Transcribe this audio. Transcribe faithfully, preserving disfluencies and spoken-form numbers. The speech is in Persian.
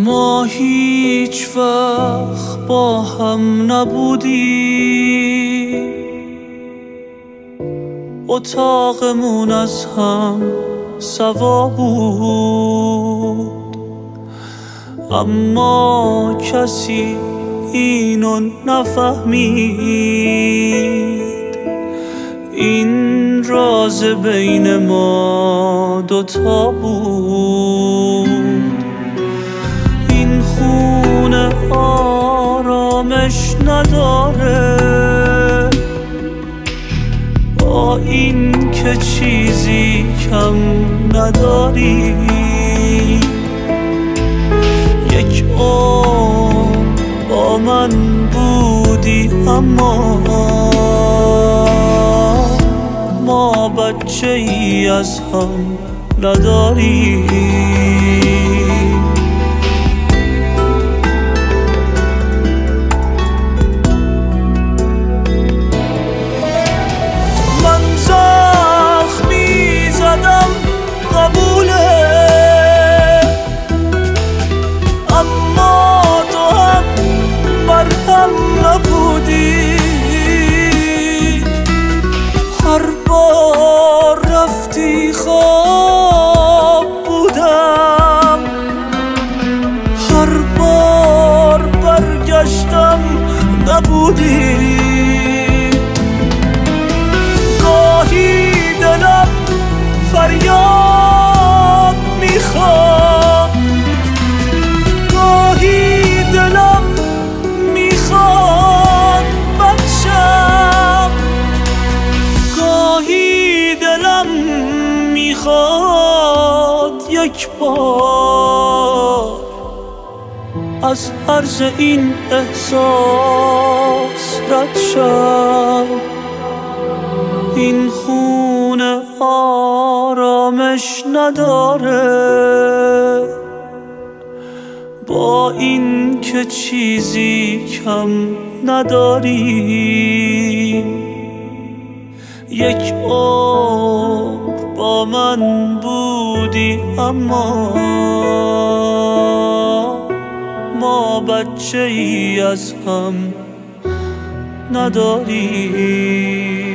ما هیچ وقت با هم نبودیم، اتاقمون از هم سوا بود، اما کسی اینو نفهمید. این راز بین ما دوتا بود. این خونه آرامش نداره، با این که چیزی کم نداری. یک عمر با من بودی، اما ما بچه ای از هم نداری. من زخمی زدم قبوله، اما تو هم مرهم نبودی. هر بار رفتی خواب بودم، هر بار برگشتم نبودی. گاهی دلم فریاد میخواد، گاهی دلم میخواد بچم، گاهی دلم میخواد یک بار از عرض این احساس رد شم. این خونه آرامش نداره، با این که چیزی کم نداریم. یک عمر با من بودی، اما ما بچه ای از هم نداریم.